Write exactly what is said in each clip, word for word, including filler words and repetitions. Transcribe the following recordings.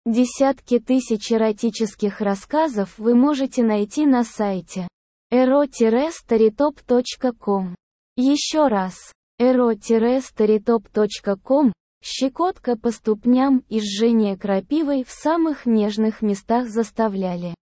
Десятки тысяч эротических рассказов вы можете найти на сайте эро старитоп точка ком. Еще раз, эро старитоп точка ком, щекотка по ступням и жжение крапивой в самых нежных местах заставляли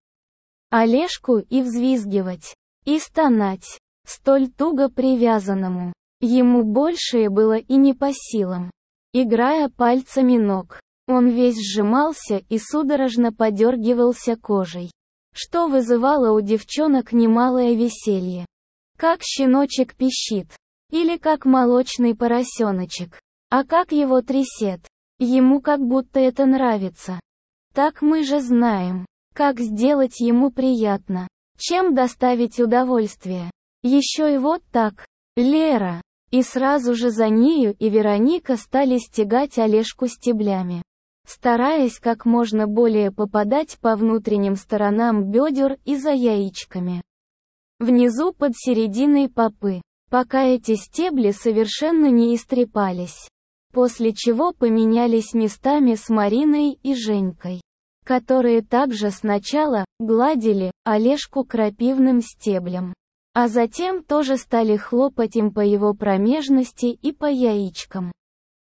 Олежку и взвизгивать, и стонать, столь туго привязанному. Ему большее было и не по силам. Играя пальцами ног, он весь сжимался и судорожно подергивался кожей, что вызывало у девчонок немалое веселье. Как щеночек пищит, или как молочный поросеночек, а как его трясет. Ему как будто это нравится. Так мы же знаем, как сделать ему приятно, чем доставить удовольствие. Еще и вот так, Лера. И сразу же за нею и Вероника стали стегать Олежку стеблями, стараясь как можно более попадать по внутренним сторонам бедер и за яичками. Внизу под серединой попы, пока эти стебли совершенно не истрепались. После чего поменялись местами с Мариной и Женькой, которые также сначала гладили Олежку крапивным стеблем, а затем тоже стали хлопать им по его промежности и по яичкам.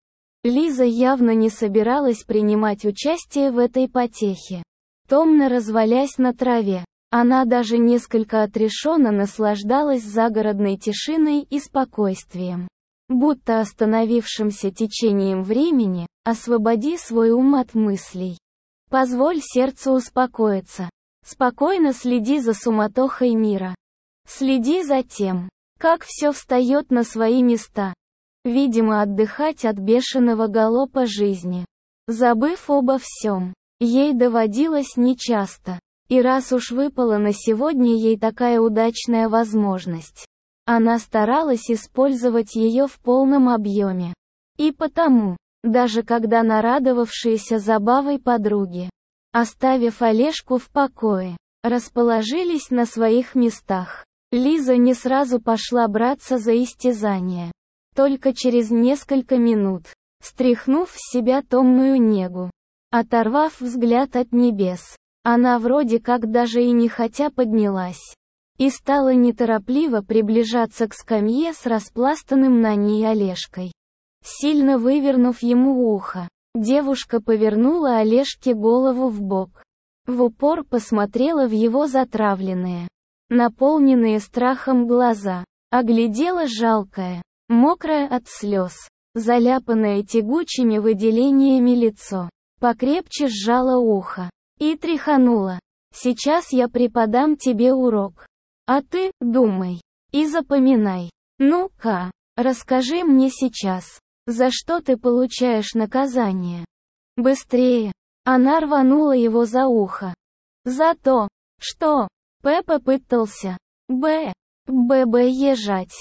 Лиза явно не собиралась принимать участие в этой потехе. Томно развалясь на траве, она даже несколько отрешенно наслаждалась загородной тишиной и спокойствием. Будто остановившимся течением времени, освободи свой ум от мыслей. Позволь сердцу успокоиться. Спокойно следи за суматохой мира. Следи за тем, как все встает на свои места. Видимо, отдыхать от бешеного галопа жизни, забыв обо всем, ей доводилось нечасто. И раз уж выпала на сегодня ей такая удачная возможность, она старалась использовать ее в полном объеме. И потому, даже когда нарадовавшиеся забавой подруги, оставив Олежку в покое, расположились на своих местах, Лиза не сразу пошла браться за истязание. Только через несколько минут, стряхнув с себя томную негу, оторвав взгляд от небес, она вроде как даже и нехотя поднялась и стала неторопливо приближаться к скамье с распластанным на ней Олежкой. Сильно вывернув ему ухо, девушка повернула Олежке голову вбок, в упор посмотрела в его затравленные, наполненные страхом глаза, оглядела жалкое, мокрое от слез, заляпанное тягучими выделениями лицо, покрепче сжала ухо и тряханула. «Сейчас я преподам тебе урок. А ты, думай, и запоминай. Ну-ка, расскажи мне сейчас, за что ты получаешь наказание?» «Быстрее!» Она рванула его за ухо. «За то, что П попытался Б. Б-Б ежать.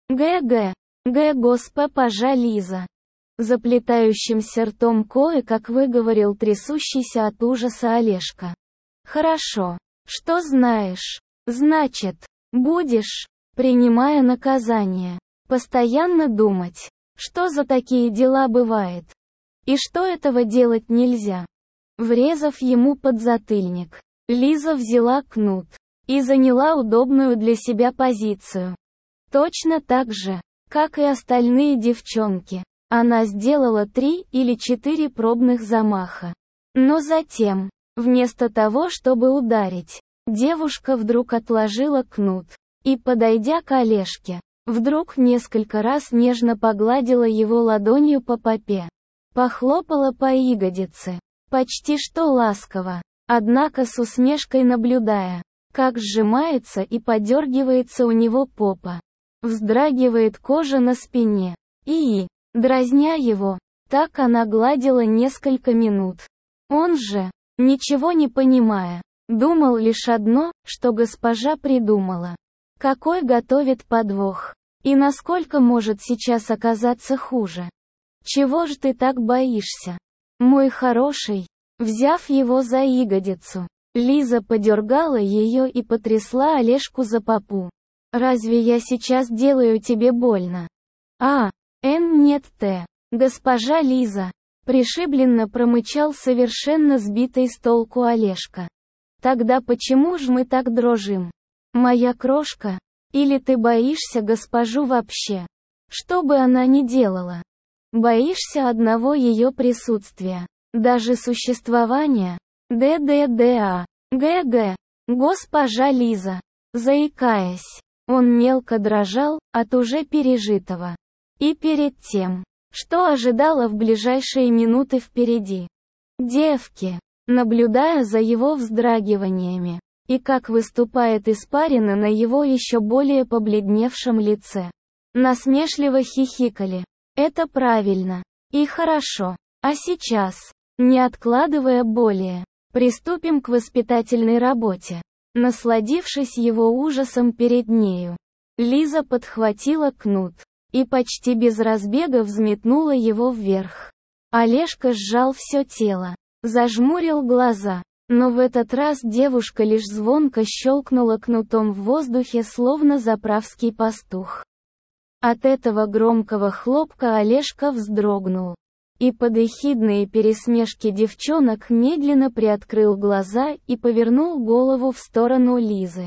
Г-Г. Г. Госпожа Лиза». Заплетающимся ртом кое-как выговорил трясущийся от ужаса Олежка. «Хорошо. Что знаешь? Значит, будешь, принимая наказание, постоянно думать, что за такие дела бывает, и что этого делать нельзя». Врезав ему подзатыльник, Лиза взяла кнут и заняла удобную для себя позицию. Точно так же, как и остальные девчонки, она сделала три или четыре пробных замаха. Но затем, вместо того, чтобы ударить, девушка вдруг отложила кнут и, подойдя к Олежке, вдруг несколько раз нежно погладила его ладонью по попе, похлопала по ягодице, почти что ласково, однако с усмешкой наблюдая, как сжимается и подергивается у него попа, вздрагивает кожа на спине, и, дразня его, так она гладила несколько минут. Он же, ничего не понимая, думал лишь одно, что госпожа придумала. Какой готовит подвох, и насколько может сейчас оказаться хуже. «Чего ж ты так боишься, мой хороший?» Взяв его за ягодицу, Лиза подергала ее и потрясла Олежку за попу. «Разве я сейчас делаю тебе больно?» «А, Н нет Т. Госпожа Лиза, Пришибленно промычал совершенно сбитый с толку Олежка. Тогда почему ж мы так дрожим? Моя крошка? Или ты боишься госпожу вообще? Что бы она ни делала? Боишься одного ее присутствия, даже существования? ДДДА. ГГ. Госпожа Лиза. Заикаясь, он мелко дрожал от уже пережитого. И перед тем, что ожидало в ближайшие минуты впереди. Девки, наблюдая за его вздрагиваниями, и как выступает испарина на его еще более побледневшем лице, насмешливо хихикали. Это правильно. И хорошо. А сейчас, не откладывая более, приступим к воспитательной работе. Насладившись его ужасом перед нею, Лиза подхватила кнут и почти без разбега взметнула его вверх. Олежка сжал все тело, зажмурил глаза, но в этот раз девушка лишь звонко щелкнула кнутом в воздухе, словно заправский пастух. От этого громкого хлопка Олежка вздрогнул и под ехидные пересмешки девчонок медленно приоткрыл глаза и повернул голову в сторону Лизы,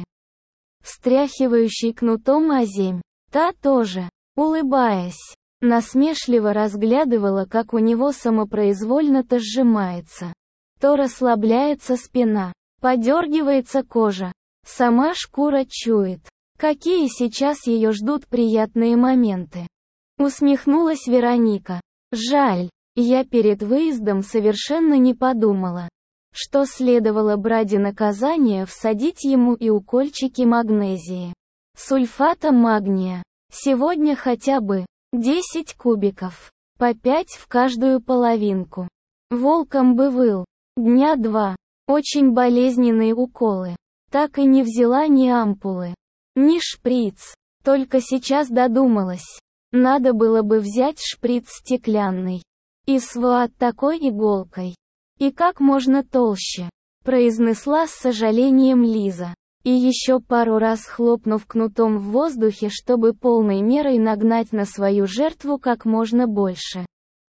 встряхивающей кнутом озимь. Та тоже, улыбаясь, насмешливо разглядывала, как у него самопроизвольно то сжимается, то расслабляется спина, подергивается кожа. Сама шкура чует, какие сейчас ее ждут приятные моменты. Усмехнулась Вероника. Жаль, я перед выездом совершенно не подумала, что следовало бради наказания всадить ему и укольчики магнезии, сульфата магния. Сегодня хотя бы десять кубиков, по пять в каждую половинку. Волком бы выл. Дня два. Очень болезненные уколы. Так и не взяла ни ампулы, ни шприц. Только сейчас додумалась. Надо было бы взять шприц стеклянный. И сват такой иголкой. И как можно толще, произнесла с сожалением Лиза. И еще пару раз хлопнув кнутом в воздухе, чтобы полной мерой нагнать на свою жертву как можно больше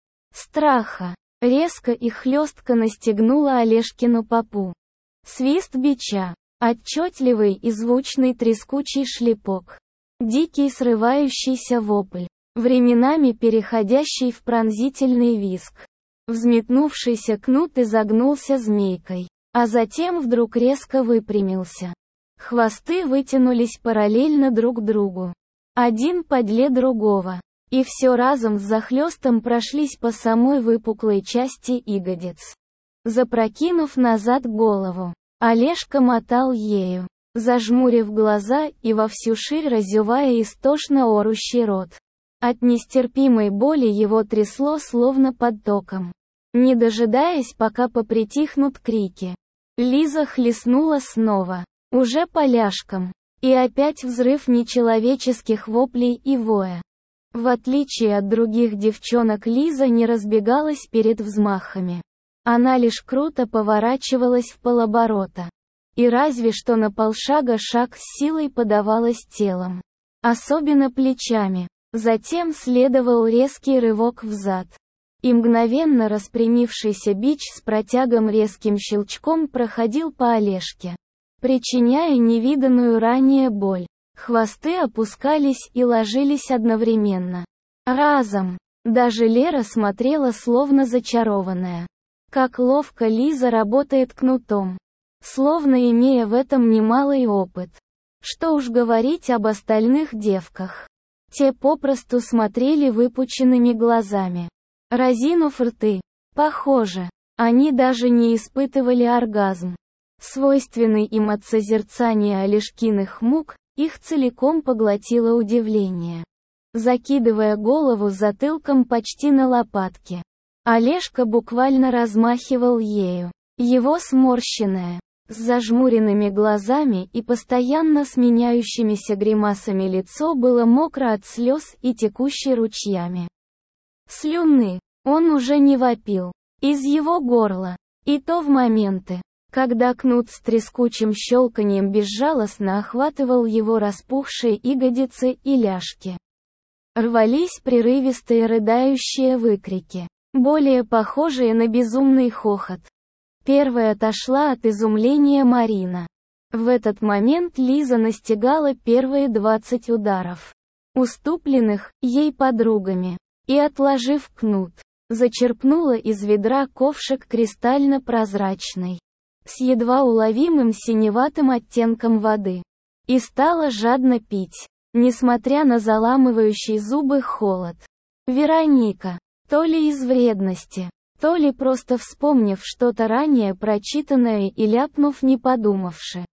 страха. Резко и хлестко настегнула Олежкину попу. Свист бича. Отчетливый и звучный трескучий шлепок. Дикий срывающийся вопль, временами переходящий в пронзительный визг. Взметнувшийся кнут изогнулся змейкой, а затем вдруг резко выпрямился. Хвосты вытянулись параллельно друг другу. Один подле другого. И все разом с захлестом прошлись по самой выпуклой части ягодиц. Запрокинув назад голову, Олежка мотал ею, зажмурив глаза и во всю ширь разевая истошно орущий рот. От нестерпимой боли его трясло словно под током. Не дожидаясь, пока попритихнут крики, Лиза хлестнула снова, уже поляшком, и опять взрыв нечеловеческих воплей и воя. В отличие от других девчонок, Лиза не разбегалась перед взмахами. Она лишь круто поворачивалась в полоборота. И разве что на полшага шаг с силой подавалась телом. Особенно плечами. Затем следовал резкий рывок взад. И мгновенно распрямившийся бич с протягом резким щелчком проходил по Олежке, причиняя невиданную ранее боль. Хвосты опускались и ложились одновременно. Разом. Даже Лера смотрела словно зачарованная. Как ловко Лиза работает кнутом. Словно имея в этом немалый опыт. Что уж говорить об остальных девках. Те попросту смотрели выпученными глазами, разинув рты. Похоже, они даже не испытывали оргазм, свойственный им от созерцания Олежкиных мук. Их целиком поглотило удивление. Закидывая голову затылком почти на лопатки, Олежка буквально размахивал ею. Его сморщенное, с зажмуренными глазами и постоянно сменяющимися гримасами лицо было мокро от слез и текущей ручьями слюны. Он уже не вопил. Из его горла. И то в моменты, когда кнут с трескучим щелканьем безжалостно охватывал его распухшие ягодицы и ляжки. Рвались прерывистые рыдающие выкрики. более похожие на безумный хохот. Первой отошла от изумления Марина. В этот момент Лиза настигала первые двадцать ударов, уступленных ей подругами, и, отложив кнут, зачерпнула из ведра ковшик кристально-прозрачный, с едва уловимым синеватым оттенком воды, и стала жадно пить, несмотря на заламывающий зубы холод. Вероника, то ли из вредности, то ли просто вспомнив что-то ранее прочитанное и ляпнув не подумавши,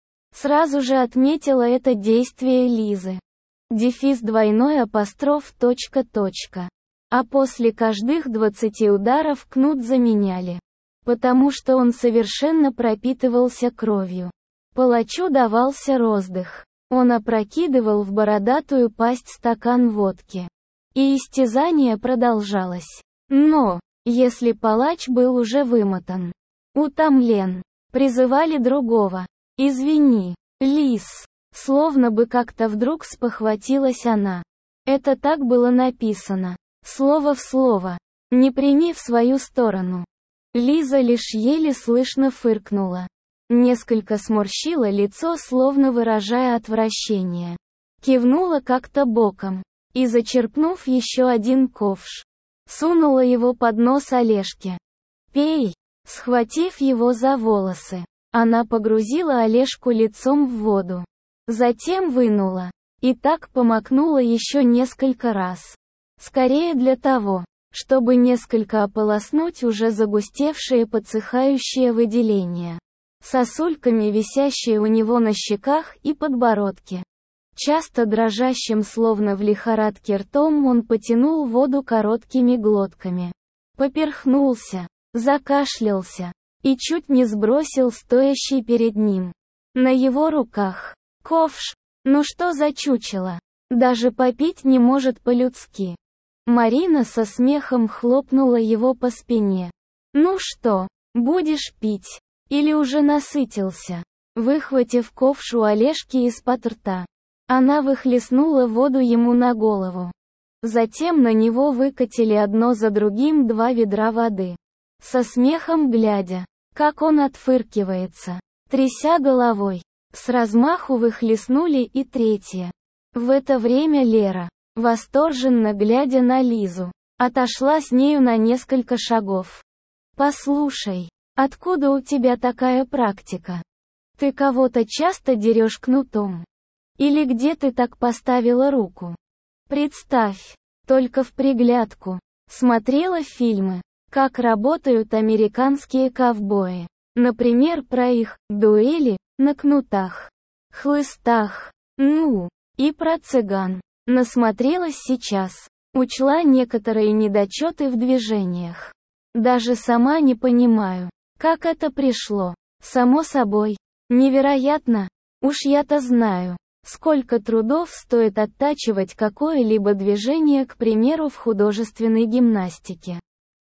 сразу же отметила это действие Лизы. Дефис двойной апостроф точка точка. А после каждых двадцати ударов кнут заменяли, потому что он совершенно пропитывался кровью. Палачу давался роздых. Он опрокидывал в бородатую пасть стакан водки. И истязание продолжалось. Но, если палач был уже вымотан, утомлен, призывали другого. «Извини, Лиз», словно бы как-то вдруг спохватилась она. Это так было написано, слово в слово. Не прими в свою сторону. Лиза лишь еле слышно фыркнула. Несколько сморщила лицо, словно выражая отвращение. Кивнула как-то боком. И, зачерпнув еще один ковш, сунула его под нос Олежке. «Пей!» Схватив его за волосы, она погрузила Олежку лицом в воду. Затем вынула. И так помакнула еще несколько раз. Скорее для того, чтобы несколько ополоснуть уже загустевшие подсыхающие выделения, сосульками висящие у него на щеках и подбородке. Часто дрожащим, словно в лихорадке ртом, он потянул воду короткими глотками. Поперхнулся, закашлялся и чуть не сбросил стоящий перед ним. На его руках ковш. Ну что за чучело? Даже попить не может по-людски. Марина со смехом хлопнула его по спине. «Ну что, будешь пить? Или уже насытился?» Выхватив ковш у Олежки из-под рта, она выхлестнула воду ему на голову. Затем на него выкатили одно за другим два ведра воды. Со смехом глядя, как он отфыркивается, тряся головой, с размаху выхлестнули и третье. В это время Лера, восторженно глядя на Лизу, отошла с нею на несколько шагов. «Послушай, откуда у тебя такая практика? Ты кого-то часто дерешь кнутом? Или где ты так поставила руку? Представь, только в приглядку. Смотрела фильмы, как работают американские ковбои. Например, про их дуэли на кнутах, хлыстах, ну, и про цыган. Насмотрелась сейчас, учла некоторые недочеты в движениях. Даже сама не понимаю, как это пришло. Само собой. Невероятно. Уж я-то знаю, сколько трудов стоит оттачивать какое-либо движение, к примеру, в художественной гимнастике.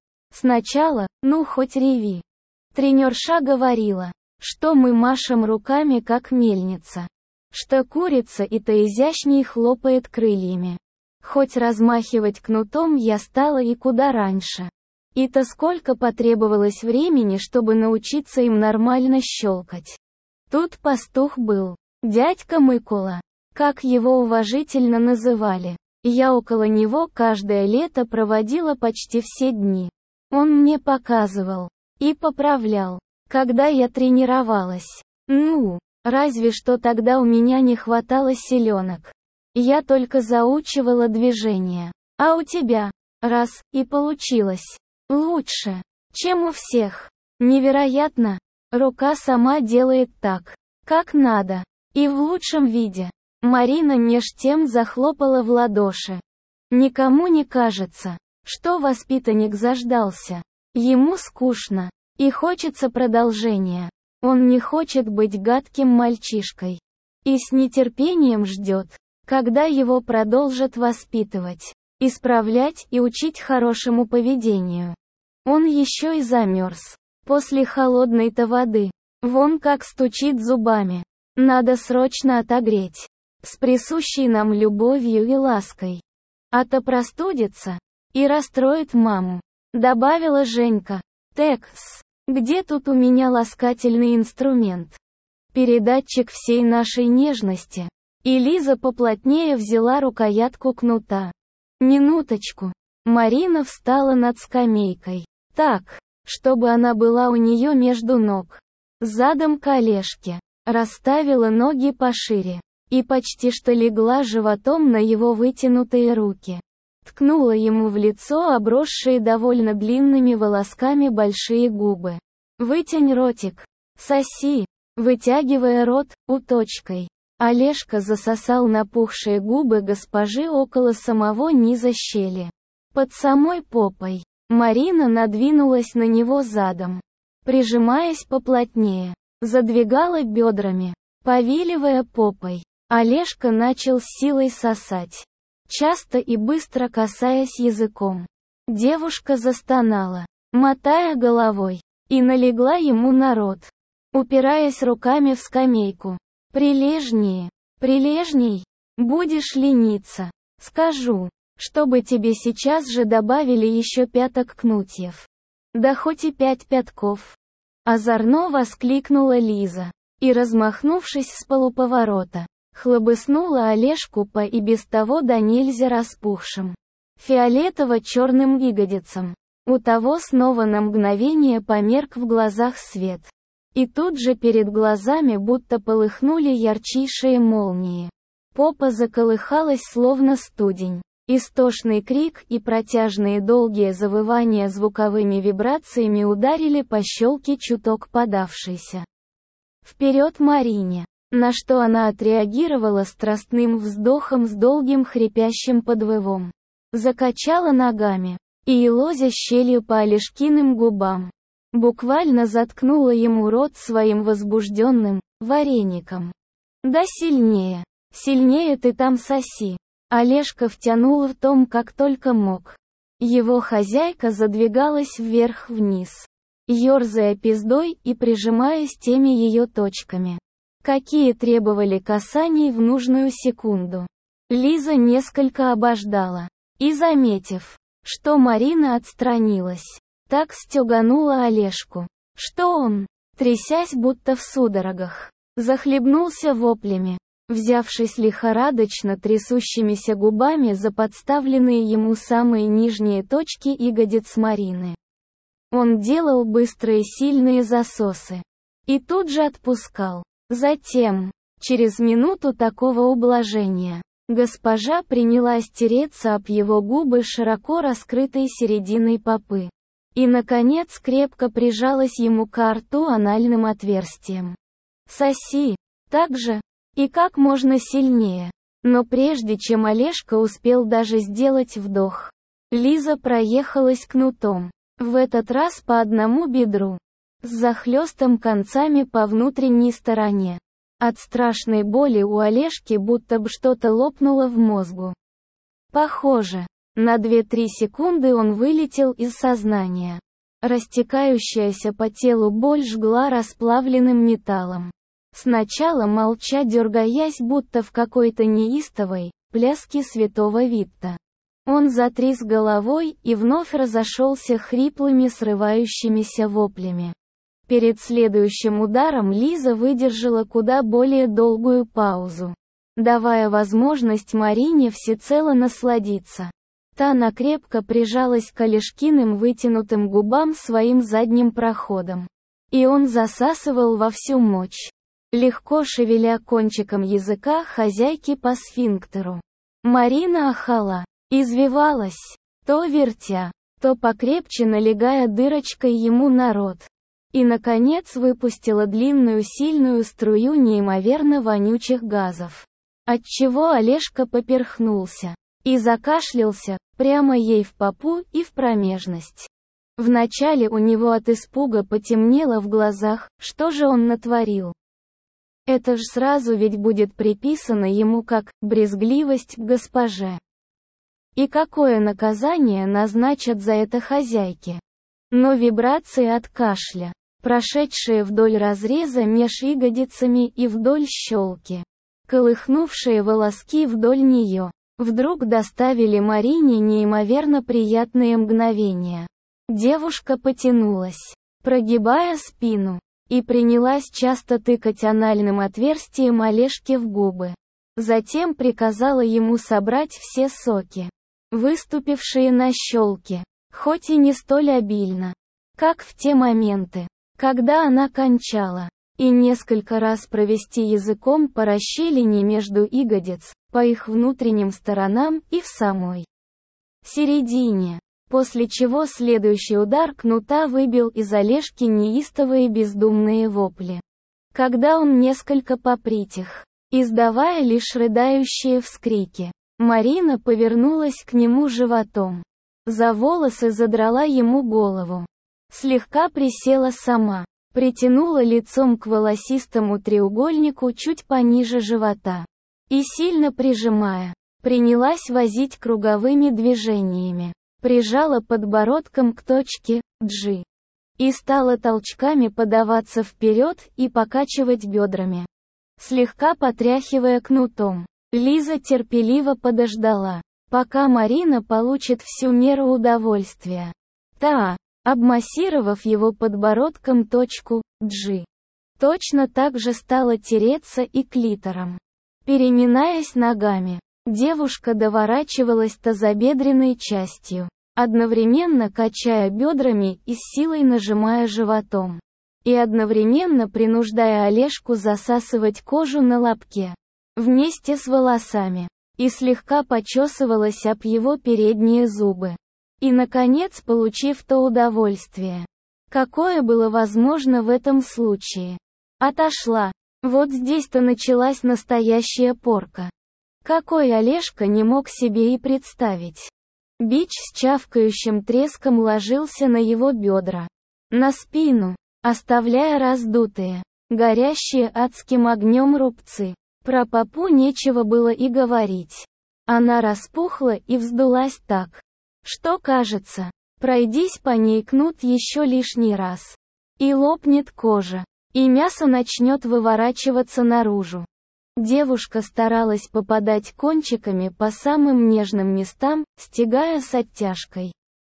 Сначала, ну хоть реви. Тренерша говорила, что мы машем руками как мельница. Что курица и-то изящней хлопает крыльями. Хоть размахивать кнутом я стала и куда раньше. И-то сколько потребовалось времени, чтобы научиться им нормально щелкать. Тут пастух был, дядька Мыкула, как его уважительно называли. Я около него каждое лето проводила почти все дни. Он мне показывал и поправлял, когда я тренировалась. Ну, разве что тогда у меня не хватало силенок. Я только заучивала движения. А у тебя, раз, и получилось. Лучше, чем у всех. Невероятно. Рука сама делает так, как надо. И в лучшем виде. Марина меж тем захлопала в ладоши. Никому не кажется, что воспитанник заждался. Ему скучно. И хочется продолжения. Он не хочет быть гадким мальчишкой. И с нетерпением ждет, когда его продолжат воспитывать, исправлять и учить хорошему поведению. Он еще и замерз. После холодной-то воды. Вон как стучит зубами. Надо срочно отогреть. С присущей нам любовью и лаской. А то простудится. И расстроит маму. добавила Женька. Текс. Где тут у меня ласкательный инструмент? Передатчик всей нашей нежности. И Лиза поплотнее взяла рукоятку кнута. Минуточку. Марина встала над скамейкой. Так, чтобы она была у нее между ног. Задом к Олежке. Расставила ноги пошире. И почти что легла животом на его вытянутые руки. Ткнула ему в лицо обросшие довольно длинными волосками большие губы. «Вытянь ротик. Соси», вытягивая рот, уточкой. Олежка засосал напухшие губы госпожи около самого низа щели. Под самой попой. Марина надвинулась на него задом. Прижимаясь поплотнее. Задвигала бедрами. Повиливая попой. Олежка начал с силой сосать. Часто и быстро касаясь языком. Девушка застонала, мотая головой, и налегла ему на рот, упираясь руками в скамейку. «Прилежнее, прилежней, будешь лениться. Скажу, чтобы тебе сейчас же добавили еще пяток кнутьев. Да хоть и пять пятков». Озорно воскликнула Лиза, и, размахнувшись с полуповорота, хлобыснула Олежку по и без того до нельзя распухшим фиолетово-черным ягодицам. У того снова на мгновение померк в глазах свет. И тут же перед глазами будто полыхнули ярчайшие молнии. Попа заколыхалась словно студень. Истошный крик и протяжные долгие завывания звуковыми вибрациями ударили по щелке чуток подавшейся вперед Марине, на что она отреагировала страстным вздохом с долгим хрипящим подвывом. Закачала ногами, и, елозя щелью по Олежкиным губам, буквально заткнула ему рот своим возбужденным вареником. «Да сильнее, сильнее ты там соси!» Олежка втянул ртом как только мог. Его хозяйка задвигалась вверх-вниз, ерзая пиздой и прижимаясь теми ее точками, какие требовали касаний в нужную секунду. Лиза несколько обождала, и, заметив, что Марина отстранилась, так стеганула Олежку, что он, трясясь будто в судорогах, захлебнулся воплями, взявшись лихорадочно трясущимися губами за подставленные ему самые нижние точки ягодиц Марины. Он делал быстрые сильные засосы. И тут же отпускал. Затем, через минуту такого ублажения, госпожа принялась тереться об его губы широко раскрытой серединой попы. И, наконец, крепко прижалась ему к рту анальным отверстием. «Соси!» Так же, и как можно сильнее. Но прежде чем Олежка успел даже сделать вдох, Лиза проехалась кнутом, в этот раз по одному бедру, с захлестом концами по внутренней стороне. От страшной боли у Олежки будто бы что-то лопнуло в мозгу. Похоже, на две-три секунды он вылетел из сознания. Растекающаяся по телу боль жгла расплавленным металлом. Сначала молча дергаясь будто в какой-то неистовой пляске святого Витта. Он затряс головой и вновь разошелся хриплыми срывающимися воплями. Перед следующим ударом Лиза выдержала куда более долгую паузу, давая возможность Марине всецело насладиться. Та накрепко прижалась к Олежкиным вытянутым губам своим задним проходом. И он засасывал во всю мощь, легко шевеля кончиком языка хозяйки по сфинктеру. Марина ахала, извивалась, то вертя, то покрепче налегая дырочкой ему на рот. И, наконец, выпустила длинную сильную струю неимоверно вонючих газов. Отчего Олежка поперхнулся и закашлялся, прямо ей в попу и в промежность. Вначале у него от испуга потемнело в глазах, что же он натворил. Это ж сразу ведь будет приписано ему как брезгливость к госпоже. И какое наказание назначат за это хозяйке? Но вибрации от кашля, прошедшие вдоль разреза меж ягодицами и вдоль щелки, колыхнувшие волоски вдоль нее, вдруг доставили Марине неимоверно приятные мгновения. Девушка потянулась, прогибая спину, и принялась часто тыкать анальным отверстием Олежке в губы. Затем приказала ему собрать все соки, выступившие на щелке, хоть и не столь обильно, как в те моменты, когда она кончала, и несколько раз провести языком по расщелине между ягодиц, по их внутренним сторонам и в самой середине, после чего следующий удар кнута выбил из Олежки неистовые бездумные вопли. Когда он несколько попритих, издавая лишь рыдающие вскрики, Марина повернулась к нему животом. За волосы задрала ему голову. Слегка присела сама, притянула лицом к волосистому треугольнику чуть пониже живота. И сильно прижимая, принялась возить круговыми движениями. Прижала подбородком к точке G. И стала толчками подаваться вперед и покачивать бедрами, слегка потряхивая кнутом. Лиза терпеливо подождала, пока Марина получит всю меру удовольствия. Та, обмассировав его подбородком точку G, точно так же стала тереться и клитором. Переминаясь ногами, девушка доворачивалась тазобедренной частью, одновременно качая бедрами и с силой нажимая животом, и одновременно принуждая Олежку засасывать кожу на лобке, вместе с волосами, и слегка почесывалась об его передние зубы. И, наконец, получив то удовольствие, какое было возможно в этом случае, отошла. Вот здесь-то началась настоящая порка. Какой Олежка не мог себе и представить. Бич с чавкающим треском ложился на его бедра, на спину, оставляя раздутые, горящие адским огнем рубцы. Про попу нечего было и говорить. Она распухла и вздулась так, что, кажется, пройдись по ней кнут еще лишний раз, и лопнет кожа, и мясо начнет выворачиваться наружу. Девушка старалась попадать кончиками по самым нежным местам, стягая с оттяжкой.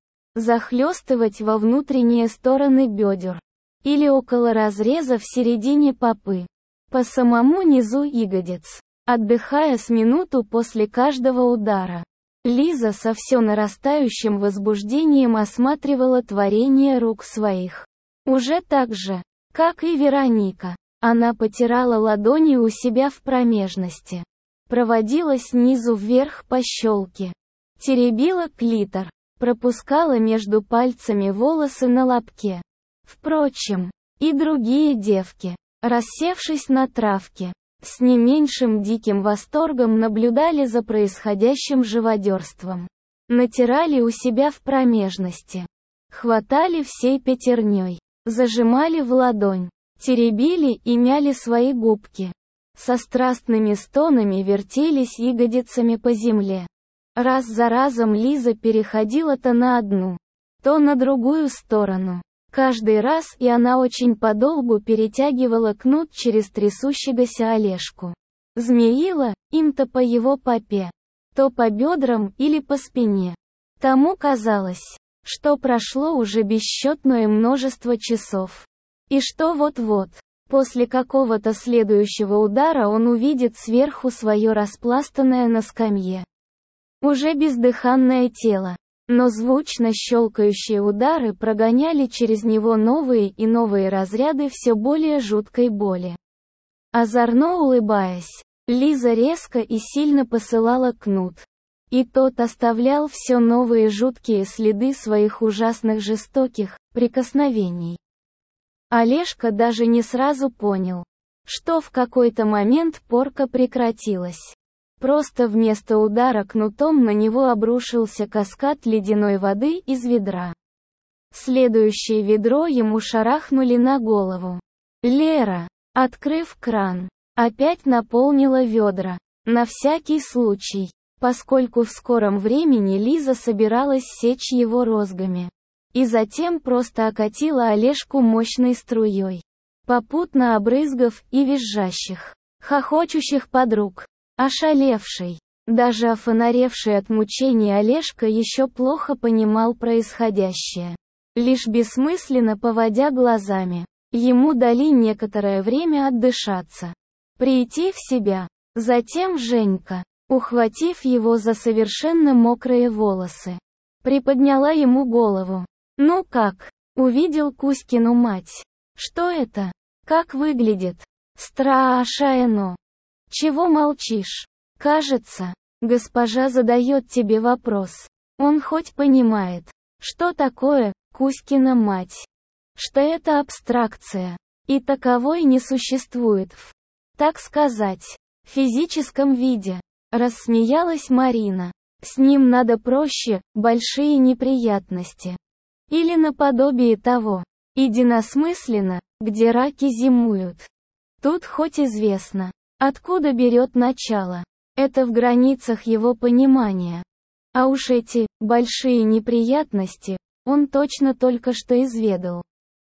Захлестывать во внутренние стороны бедер. Или около разреза в середине попы. По самому низу ягодиц. Отдыхая с минуту после каждого удара. Лиза со все нарастающим возбуждением осматривала творение рук своих. Уже так же, как и Вероника. Она потирала ладони у себя в промежности. Проводила снизу вверх по щелке. Теребила клитор. Пропускала между пальцами волосы на лобке. Впрочем, и другие девки, рассевшись на травке, с не меньшим диким восторгом наблюдали за происходящим живодерством. Натирали у себя в промежности. Хватали всей пятерней. Зажимали в ладонь. Теребили и мяли свои губки. Со страстными стонами вертелись ягодицами по земле. Раз за разом Лиза переходила то на одну, то на другую сторону. Каждый раз и она очень подолгу перетягивала кнут через трясущегося Олежку. Змеила им-то по его попе, то по бедрам или по спине. Тому казалось, что прошло уже бесчетное множество часов. И что вот-вот, после какого-то следующего удара он увидит сверху свое распластанное на скамье, уже бездыханное тело. Но звучно щелкающие удары прогоняли через него новые и новые разряды все более жуткой боли. Озорно улыбаясь, Лиза резко и сильно посылала кнут. И тот оставлял все новые жуткие следы своих ужасных жестоких прикосновений. Олежка даже не сразу понял, что в какой-то момент порка прекратилась. Просто вместо удара кнутом на него обрушился каскад ледяной воды из ведра. Следующее ведро ему шарахнули на голову. Лера, открыв кран, опять наполнила ведра. На всякий случай, поскольку в скором времени Лиза собиралась сечь его розгами. И затем просто окатила Олежку мощной струей, попутно обрызгав и визжащих, хохочущих подруг. Ошалевший, даже офонаревший от мучений Олежка еще плохо понимал происходящее. лишь бессмысленно поводя глазами. Ему дали некоторое время отдышаться, прийти в себя. Затем Женька, ухватив его за совершенно мокрые волосы, приподняла ему голову. «Ну как? Увидел Кузькину мать? Что это? Как выглядит? Страшно. Чего молчишь? Кажется, госпожа задает тебе вопрос. Он хоть понимает, что такое Кузькина мать, что это абстракция, и таковой не существует в, так сказать, физическом виде», — рассмеялась Марина. «С ним надо проще, большие неприятности. Или наподобие того, единосмысленно, где раки зимуют. Тут хоть известно, откуда берет начало. Это в границах его понимания. А уж эти большие неприятности он точно только что изведал.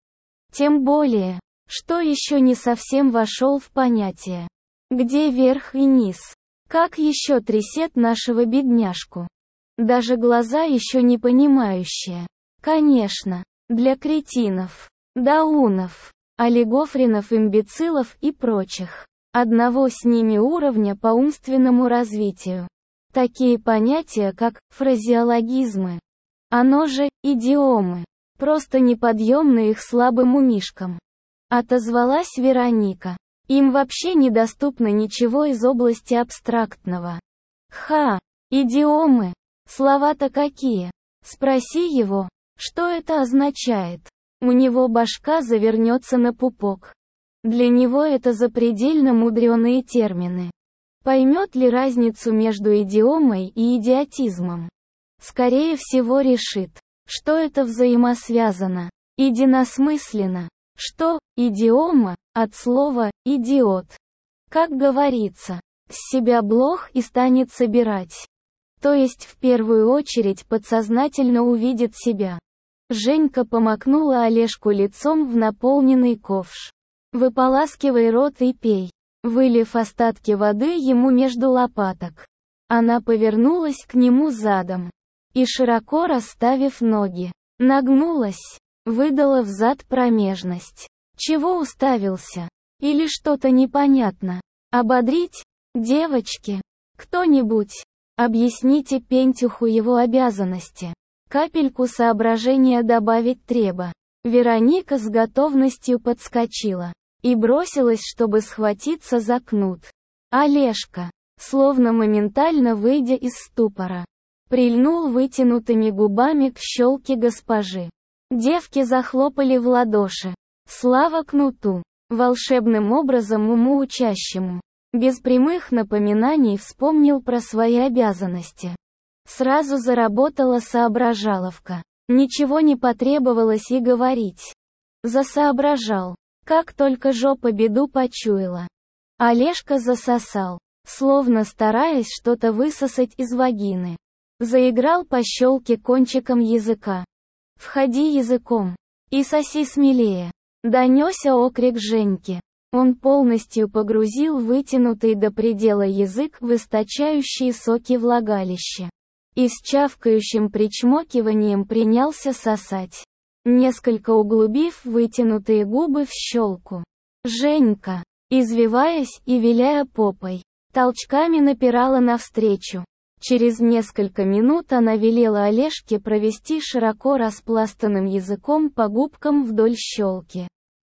Тем более, что еще не совсем вошел в понятие. Где верх и низ? Как еще трясет нашего бедняжку? Даже глаза еще не понимающие. Конечно, для кретинов, даунов, олигофренов, имбецилов и прочих. Одного с ними уровня по умственному развитию. Такие понятия, как фразеологизмы, оно же идиомы, просто неподъемны их слабым умишкам. Отозвалась Вероника. Им вообще недоступно ничего из области абстрактного. Ха, идиомы, слова-то какие? Спроси его, что это означает. У него башка завернется на пупок. Для него это запредельно мудреные термины. Поймет ли разницу между идиомой и идиотизмом? Скорее всего решит, что это взаимосвязано, единосмысленно, что идиома от слова «идиот». Как говорится, с себя блох и станет собирать. То есть в первую очередь подсознательно увидит себя. Женька помакнула Олежку лицом в наполненный ковш. «Выполаскивай рот и пей», вылив остатки воды ему между лопаток. Она повернулась к нему задом и, широко расставив ноги, нагнулась, выдала взад промежность. «Чего уставился? Или что-то непонятно? Ободрить? Девочки? Кто-нибудь? Объясните Пентюху его обязанности. Капельку соображения добавить треба». Вероника с готовностью подскочила и бросилась, чтобы схватиться за кнут. Олежка, словно моментально выйдя из ступора, прильнул вытянутыми губами к щелке госпожи. Девки захлопали в ладоши. Слава кнуту, волшебным образом уму учащему. Без прямых напоминаний вспомнил про свои обязанности. Сразу заработала соображаловка. Ничего не потребовалось и говорить. Засоображал, как только жопа беду почуяла. Олежка засосал, словно стараясь что-то высосать из вагины. Заиграл по щелке кончиком языка. «Входи языком и соси смелее», — донесся окрик Женьки. Он полностью погрузил вытянутый до предела язык в источающие соки влагалище и с чавкающим причмокиванием принялся сосать, несколько углубив вытянутые губы в щелку. Женька, извиваясь и виляя попой, толчками напирала навстречу. Через несколько минут она велела Олежке провести широко распластанным языком по губкам вдоль щелки,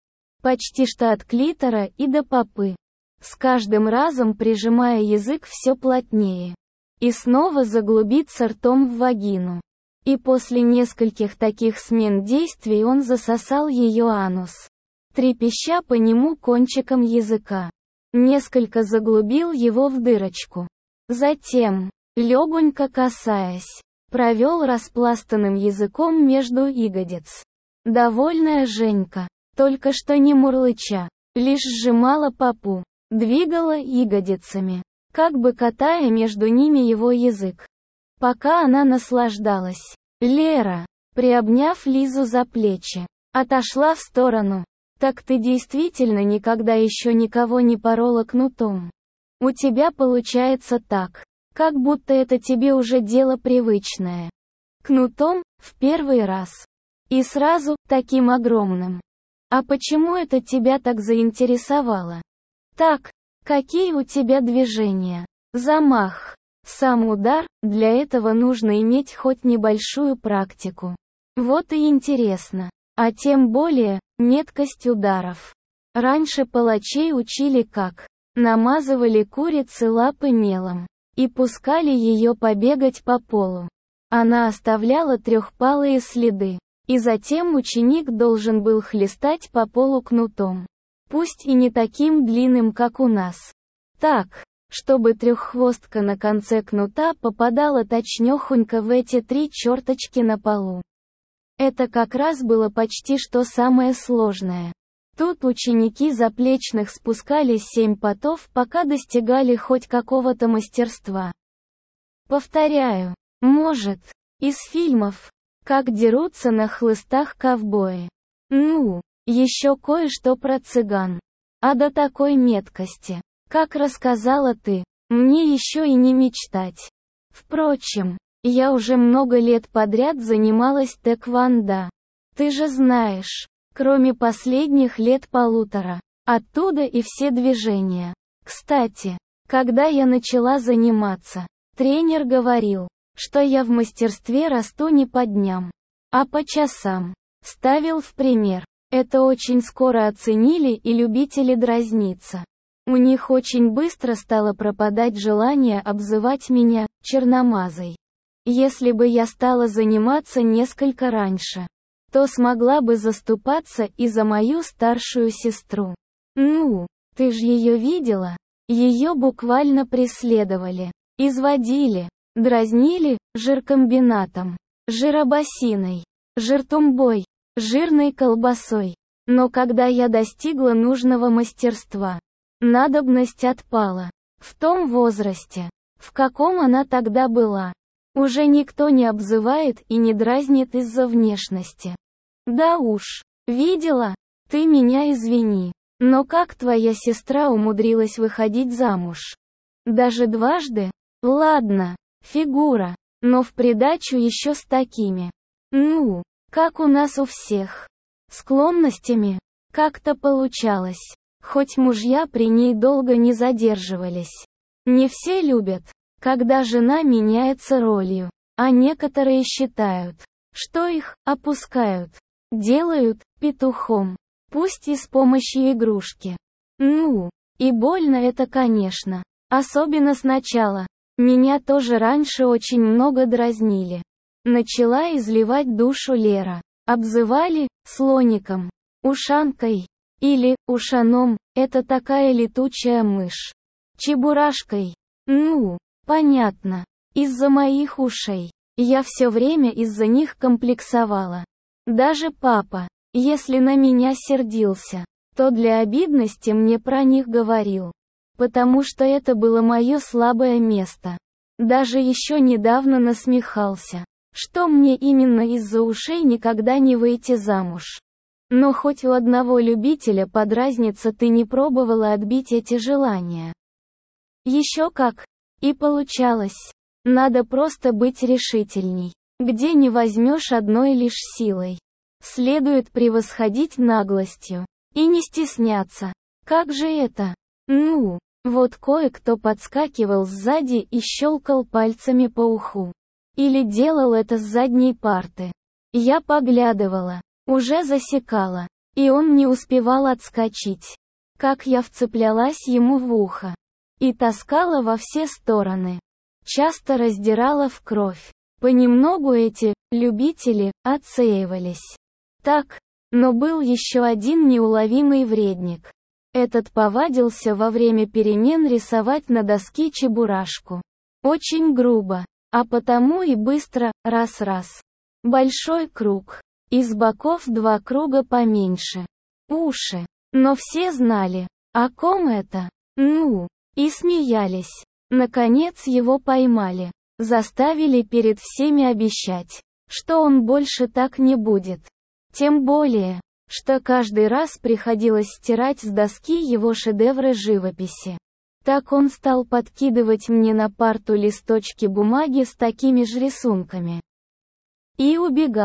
почти что от клитора и до попы, с каждым разом прижимая язык все плотнее, и снова заглубиться ртом в вагину. И после нескольких таких смен действий он засосал ее анус, трепеща по нему кончиком языка. Несколько заглубил его в дырочку. Затем, легонько касаясь, провел распластанным языком между ягодиц. Довольная Женька, только что не мурлыча, лишь сжимала попу, двигала ягодицами, как бы катая между ними его язык. Пока она наслаждалась, Лера, приобняв Лизу за плечи, отошла в сторону. «Так ты действительно никогда еще никого не порола кнутом? У тебя получается так, как будто это тебе уже дело привычное. Кнутом, в первый раз. И сразу, таким огромным. А почему это тебя так заинтересовало? Так, какие у тебя движения? Замах. Сам удар, для этого нужно иметь хоть небольшую практику. Вот и интересно. А тем более, меткость ударов. Раньше палачей учили как. Намазывали курице лапы мелом. И пускали ее побегать по полу. Она оставляла трехпалые следы. И затем ученик должен был хлестать по полу кнутом. Пусть и не таким длинным, как у нас. Так, чтобы треххвостка на конце кнута попадала точнёхонько в эти три черточки на полу. Это как раз было почти что самое сложное. Тут ученики заплечных спускались семь потов, пока достигали хоть какого-то мастерства. Повторяю, может, из фильмов, как дерутся на хлыстах ковбои. Ну, еще кое-что про цыган. А до такой меткости, как рассказала ты, мне еще и не мечтать. Впрочем, я уже много лет подряд занималась тэквондо. Ты же знаешь, кроме последних лет полутора. Оттуда и все движения. Кстати, когда я начала заниматься, тренер говорил, что я в мастерстве расту не по дням, а по часам. Ставил в пример. Это очень скоро оценили и любители дразниться. У них очень быстро стало пропадать желание обзывать меня черномазой. Если бы я стала заниматься несколько раньше, то смогла бы заступаться и за мою старшую сестру. Ну, ты ж ее видела? Ее буквально преследовали, изводили, дразнили жиркомбинатом, жиробасиной, жиртумбой, жирной колбасой. Но когда я достигла нужного мастерства, надобность отпала. В том возрасте, в каком она тогда была, уже никто не обзывает и не дразнит из-за внешности. Да уж, видела? Ты меня извини. Но как твоя сестра умудрилась выходить замуж? Даже дважды? Ладно, фигура, но в придачу еще с такими. Ну, как у нас у всех. Склонностями. Как-то получалось. Хоть мужья при ней долго не задерживались. Не все любят, когда жена меняется ролью, а некоторые считают, что их опускают, делают петухом, пусть и с помощью игрушки. Ну, и больно это, конечно, особенно сначала. Меня тоже раньше очень много дразнили. Начала изливать душу Лера. Обзывали слоником, ушанкой, или ушаном, это такая летучая мышь. Чебурашкой. Ну, понятно. Из-за моих ушей. Я все время из-за них комплексовала. Даже папа, если на меня сердился, то для обидности мне про них говорил. Потому что это было мое слабое место. Даже еще недавно насмехался, что мне именно из-за ушей никогда не выйти замуж. Но хоть у одного любителя подразниться ты не пробовала отбить эти желания. Еще как. И получалось. Надо просто быть решительней. Где не возьмешь одной лишь силой. Следует превосходить наглостью. И не стесняться. Как же это? Ну, вот кое-кто подскакивал сзади и щелкал пальцами по уху. Или делал это с задней парты. Я поглядывала. Уже засекала. И он не успевал отскочить. Как я вцеплялась ему в ухо. И таскала во все стороны. Часто раздирала в кровь. Понемногу эти любители отсеивались. Так, но был еще один неуловимый вредник. Этот повадился во время перемен рисовать на доске чебурашку. Очень грубо, а потому и быстро, раз-раз. Большой круг. Из боков два круга поменьше. Уши. Но все знали, о ком это. Ну, и смеялись. Наконец его поймали. Заставили перед всеми обещать, что он больше так не будет. Тем более, что каждый раз приходилось стирать с доски его шедевры живописи. Так он стал подкидывать мне на парту листочки бумаги с такими же рисунками. И убегал.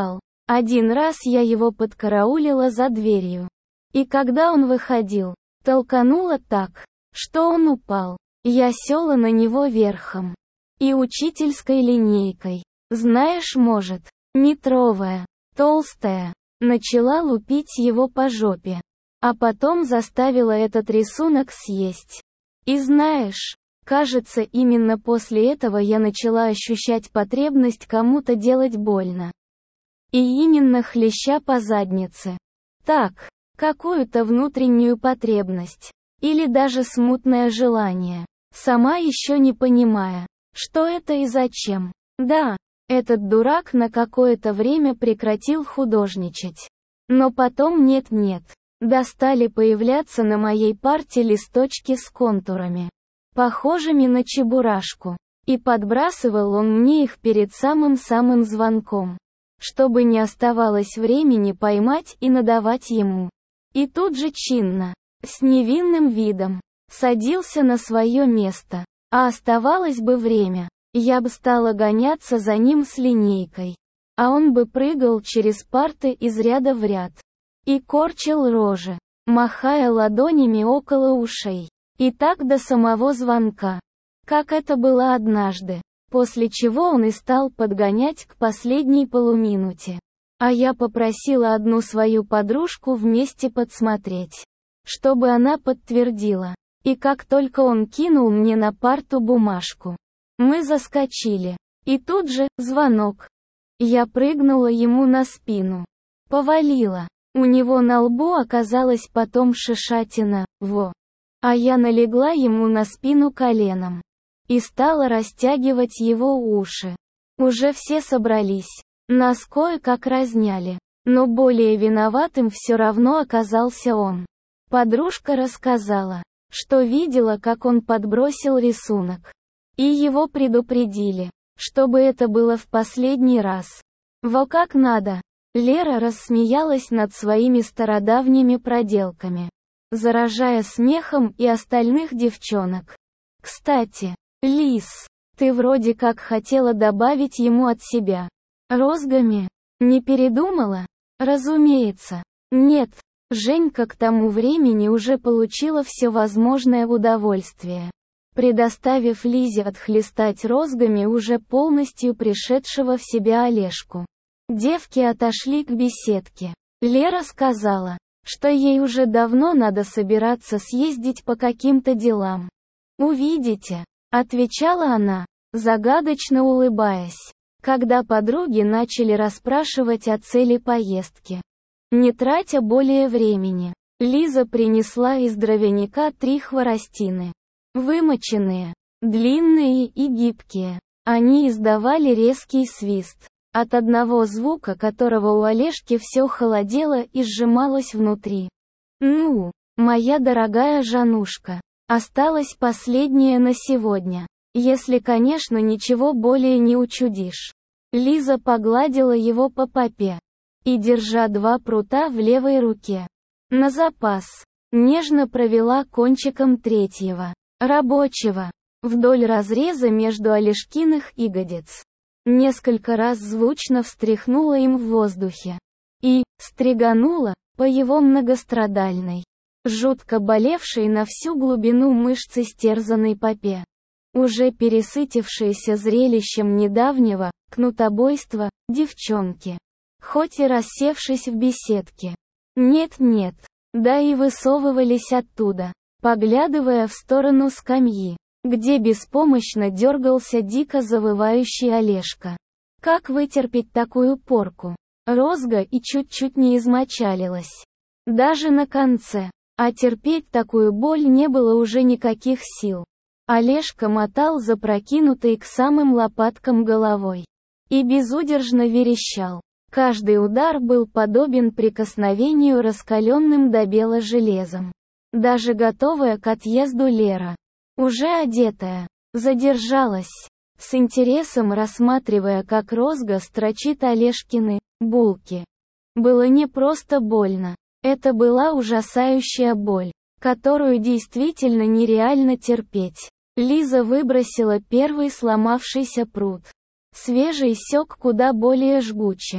Один раз я его подкараулила за дверью. И когда он выходил, толканула так, что он упал. Я села на него верхом. И учительской линейкой. Знаешь, может, метровая, толстая. Начала лупить его по жопе. А потом заставила этот рисунок съесть. И знаешь, кажется, именно после этого я начала ощущать потребность кому-то делать больно. И именно хлеща по заднице. Так, какую-то внутреннюю потребность. Или даже смутное желание. Сама еще не понимая, что это и зачем. Да, этот дурак на какое-то время прекратил художничать. Но потом нет-нет. Достали появляться на моей парте листочки с контурами, похожими на чебурашку. И подбрасывал он мне их перед самым-самым звонком, чтобы не оставалось времени поймать и надавать ему. И тут же чинно, с невинным видом, садился на свое место. А оставалось бы время, я бы стала гоняться за ним с линейкой. А он бы прыгал через парты из ряда в ряд. И корчил рожи, махая ладонями около ушей. И так до самого звонка. Как это было однажды. После чего он и стал подгонять к последней полуминуте. А я попросила одну свою подружку вместе подсмотреть, чтобы она подтвердила. И как только он кинул мне на парту бумажку, мы заскочили. И тут же, звонок. Я прыгнула ему на спину. Повалила. У него на лбу оказалась потом шишатина, во. А я налегла ему на спину коленом. И стала растягивать его уши. Уже все собрались. Нас кое-как разняли. Но более виноватым все равно оказался он. Подружка рассказала, что видела, как он подбросил рисунок. И его предупредили, чтобы это было в последний раз. Во как надо. Лера рассмеялась над своими стародавними проделками, заражая смехом и остальных девчонок. Кстати, Лиз, ты вроде как хотела добавить ему от себя розгами. Не передумала? Разумеется. Нет. Женька к тому времени уже получила все возможное удовольствие, предоставив Лизе отхлестать розгами уже полностью пришедшего в себя Олежку. Девки отошли к беседке. Лера сказала, что ей уже давно надо собираться съездить по каким-то делам. «Увидите», — отвечала она, загадочно улыбаясь, когда подруги начали расспрашивать о цели поездки. Не тратя более времени, Лиза принесла из дровяника три хворостины. Вымоченные, длинные и гибкие. Они издавали резкий свист. От одного звука, которого у Олежки все холодело и сжималось внутри. «Ну, моя дорогая Жанушка, осталось последнее на сегодня. Если, конечно, ничего более не учудишь». Лиза погладила его по попе. И, держа два прута в левой руке, на запас, нежно провела кончиком третьего, рабочего, вдоль разреза между Олежкиных ягодиц. Несколько раз звучно встряхнула им в воздухе. И, стриганула, по его многострадальной, жутко болевшей на всю глубину мышцы стерзанной попе. Уже пересытившиеся зрелищем недавнего, кнутобойства, девчонки. Хоть и рассевшись в беседке. Нет-нет, да и высовывались оттуда, поглядывая в сторону скамьи, где беспомощно дергался дико завывающий Олежка. Как вытерпеть такую порку? Розга и чуть-чуть не измочалилась. Даже на конце. А терпеть такую боль не было уже никаких сил. Олежка мотал запрокинутой к самым лопаткам головой. И безудержно верещал. Каждый удар был подобен прикосновению раскаленным до бела железом. Даже готовая к отъезду Лера, уже одетая, задержалась, с интересом рассматривая, как розга строчит Олежкины булки. Было не просто больно. Это была ужасающая боль, которую действительно нереально терпеть. Лиза выбросила первый сломавшийся прут. Свежий сёк куда более жгуче.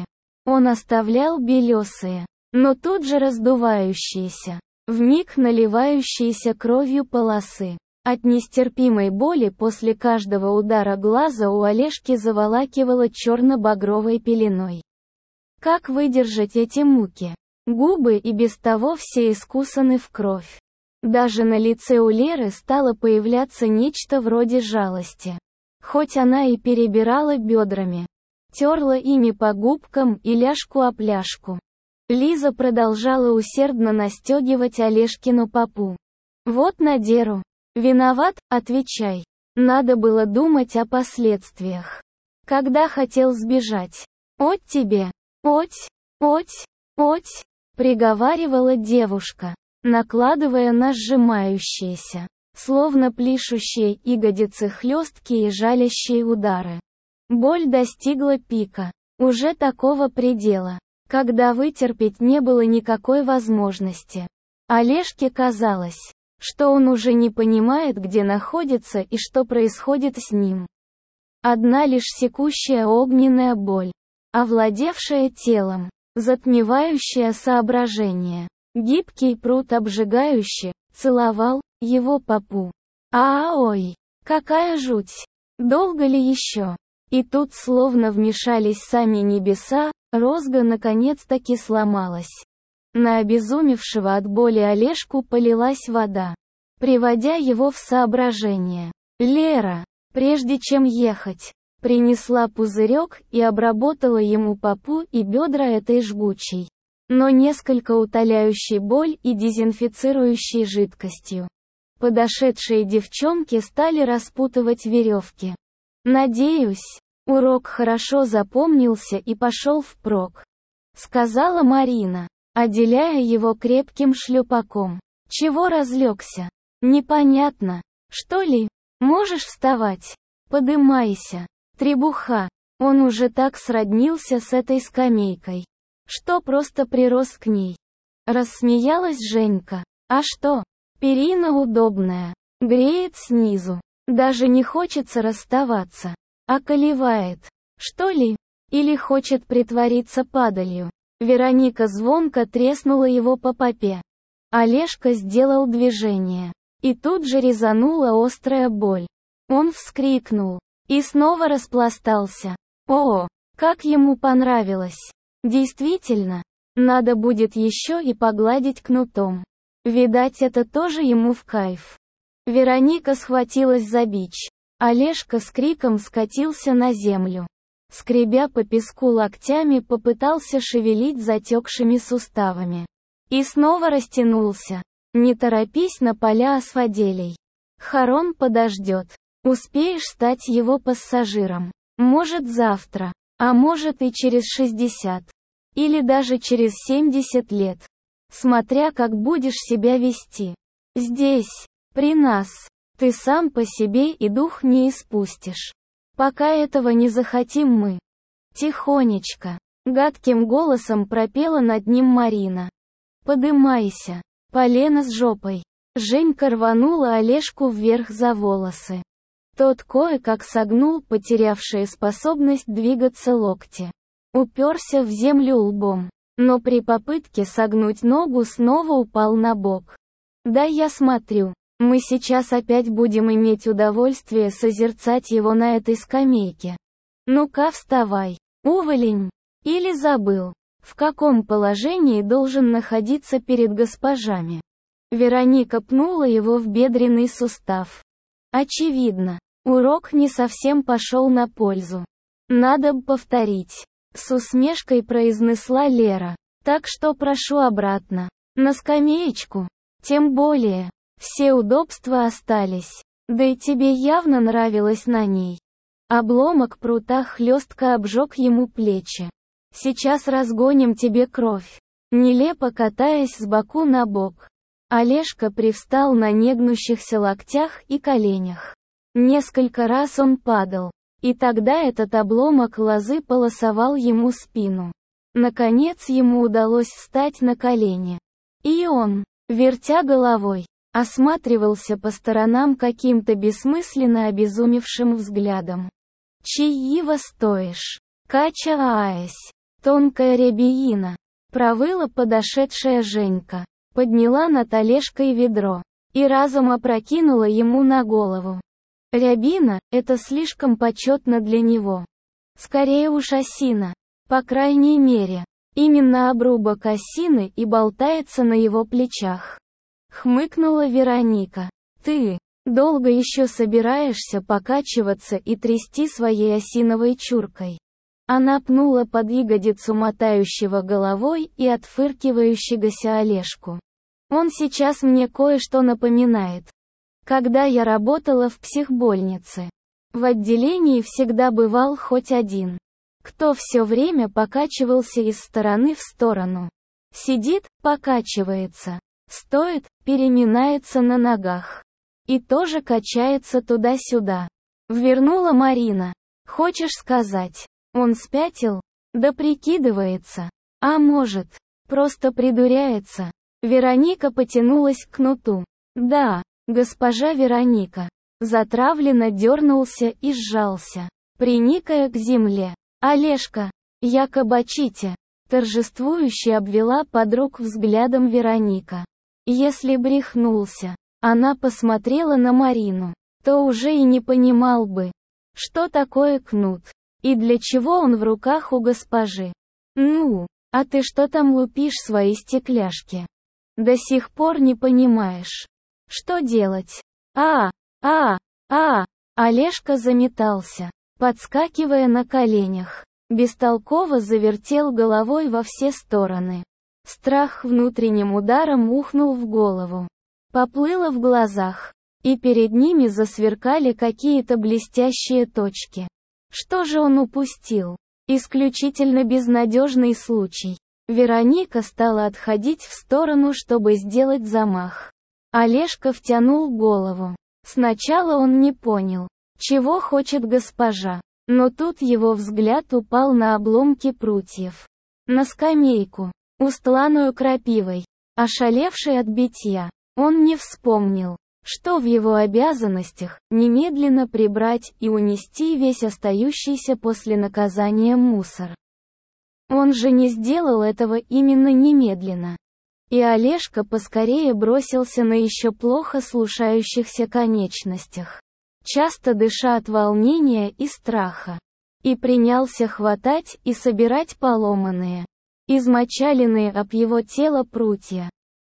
Он оставлял белесые, но тут же раздувающиеся, вмиг наливающиеся кровью полосы. От нестерпимой боли после каждого удара глаза у Олежки заволакивало черно-багровой пеленой. Как выдержать эти муки? Губы и без того все искусаны в кровь. Даже на лице у Леры стало появляться нечто вроде жалости. Хоть она и перебирала бедрами, терла ими по губкам и ляжку о пляжку. Лиза продолжала усердно настегивать Олежкину попу. Вот надеру. Виноват, отвечай. Надо было думать о последствиях. Когда хотел сбежать. От тебе. Оть, оть, оть, приговаривала девушка, накладывая на сжимающиеся, словно плещущие ягодицы хлесткие и жалящие удары. Боль достигла пика, уже такого предела, когда вытерпеть не было никакой возможности. Олежке казалось, что он уже не понимает, где находится и что происходит с ним. Одна лишь секущая огненная боль, овладевшая телом, затмевающая соображение. Гибкий пруд обжигающе целовал его попу. А ой, какая жуть! Долго ли еще? И тут словно вмешались сами небеса, розга наконец-таки сломалась. На обезумевшего от боли Олежку полилась вода, приводя его в соображение. Лера, прежде чем ехать, принесла пузырек и обработала ему попу и бедра этой жгучей, но несколько утоляющей боль и дезинфицирующей жидкостью. Подошедшие девчонки стали распутывать веревки. «Надеюсь, урок хорошо запомнился и пошел впрок», — сказала Марина, отделяя его крепким шлепаком. «Чего разлегся? Непонятно, что ли? Можешь вставать? Подымайся. Требуха». Он уже так сроднился с этой скамейкой, что просто прирос к ней. Рассмеялась Женька. «А что? Перина удобная. Греет снизу. Даже не хочется расставаться. Околевает. Что ли? Или хочет притвориться падалью?» Вероника звонко треснула его по попе. Олежка сделал движение. И тут же резанула острая боль. Он вскрикнул. И снова распластался. О, как ему понравилось. Действительно, надо будет еще и погладить кнутом. Видать, это тоже ему в кайф. Вероника схватилась за бич. Олежка с криком скатился на землю. Скребя по песку локтями, попытался шевелить затекшими суставами. И снова растянулся. Не торопись на поля асфаделей. Харон подождет. Успеешь стать его пассажиром. Может завтра, а может и через шестьдесят. Или даже через семьдесят лет. Смотря как будешь себя вести. Здесь, при нас, ты сам по себе и дух не испустишь. Пока этого не захотим мы. Тихонечко, гадким голосом пропела над ним Марина. Подымайся, полено с жопой. Женька рванула Олежку вверх за волосы. Тот кое-как согнул потерявшие способность двигаться локти. Уперся в землю лбом, но при попытке согнуть ногу снова упал на бок. «Да я смотрю, мы сейчас опять будем иметь удовольствие созерцать его на этой скамейке. Ну-ка вставай, уволень! Или забыл, в каком положении должен находиться перед госпожами?» Вероника пнула его в бедренный сустав. Очевидно, урок не совсем пошел на пользу. «Надо б повторить», — с усмешкой произнесла Лера. «Так что прошу обратно. На скамеечку. Тем более, все удобства остались. Да и тебе явно нравилось на ней». Обломок прута хлестко обжег ему плечи. «Сейчас разгоним тебе кровь», нелепо катаясь с боку на бок. Олежка привстал на негнущихся локтях и коленях. Несколько раз он падал, и тогда этот обломок лозы полосовал ему спину. Наконец ему удалось встать на колени. И он, вертя головой, осматривался по сторонам каким-то бессмысленно обезумевшим взглядом. «Чьего стоишь? Качаясь!» Тонкая рябиина. Провыла подошедшая Женька. Подняла над Олежкой ведро. И разом опрокинула ему на голову. Рябина – это слишком почетно для него. Скорее уж осина. По крайней мере, именно обрубок осины и болтается на его плечах. Хмыкнула Вероника. Ты долго еще собираешься покачиваться и трясти своей осиновой чуркой? Она пнула под ягодицу мотающего головой и отфыркивающегося Олежку. Он сейчас мне кое-что напоминает. Когда я работала в психбольнице, в отделении всегда бывал хоть один, кто все время покачивался из стороны в сторону. Сидит, покачивается. Стоит, переминается на ногах. И тоже качается туда-сюда. Ввернула Марина. Хочешь сказать, он спятил? Да прикидывается. А может, просто придуряется? Вероника потянулась к кнуту. Да, госпожа Вероника. Затравленно дернулся и сжался, приникая к земле. Олежка, я кабачите. Торжествующе обвела подруг взглядом Вероника. Если брехнулся, она посмотрела на Марину, то уже и не понимал бы, что такое кнут, и для чего он в руках у госпожи. Ну, а ты что там лупишь свои стекляшки? До сих пор не понимаешь, что делать? А, а, а, Олежка заметался, подскакивая на коленях, бестолково завертел головой во все стороны. Страх внутренним ударом ухнул в голову. Поплыло в глазах, и перед ними засверкали какие-то блестящие точки. Что же он упустил? Исключительно безнадежный случай. Вероника стала отходить в сторону, чтобы сделать замах. Олежка втянул голову. Сначала он не понял, чего хочет госпожа, но тут его взгляд упал на обломки прутьев. На скамейку, устланную крапивой. Ошалевший от битья, он не вспомнил, что в его обязанностях немедленно прибрать и унести весь остающийся после наказания мусор. Он же не сделал этого именно немедленно. И Олежка поскорее бросился на еще плохо слушающихся конечностях, часто дыша от волнения и страха, и принялся хватать и собирать поломанные, измочаленные об его тело прутья.